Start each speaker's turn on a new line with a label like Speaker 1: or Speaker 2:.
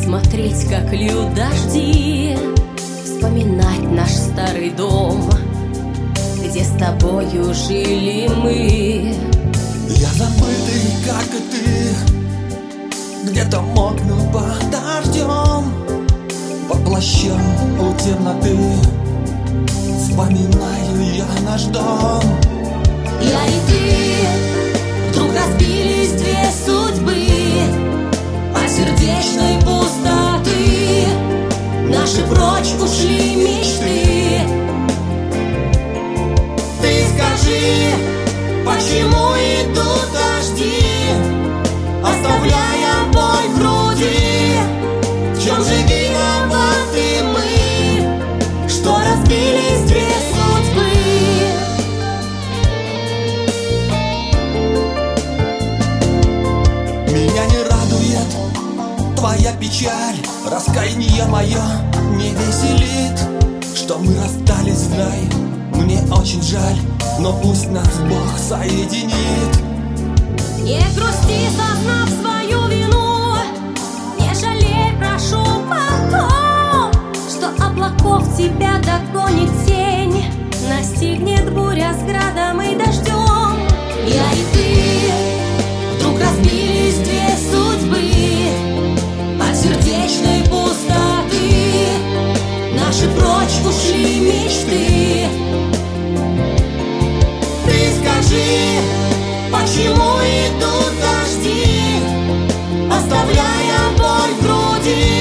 Speaker 1: смотреть, как льют дожди, вспоминать наш старый дом, где с тобою жили мы.
Speaker 2: Я забытый, как и ты, где-то мокну под дождем, под плащом у темноты вспоминаю я наш дом.
Speaker 1: Я и ты, вдруг разбились две судьбы от сердечной пустоты. Наши прочь ушли мечты. Ты скажи, почему идут дожди, оставляя боль в груди? В чем же виноваты мы, что разбились две судьбы?
Speaker 2: Меня не радует твоя печаль, раскаяние мое не веселит, что мы расстались, знай, мне очень жаль, но пусть нас Бог соединит.
Speaker 1: Не грусти, сознав свою вину, не жалей, прошу потом, что облаков тебя догонит тень, настигнет буря с градом и дождем. Я и ты, вдруг разбились две судьбы от сердечной пустоты. Наши прочь ушли мечты. Ты скажи, почему идут дожди, оставляя боль в груди?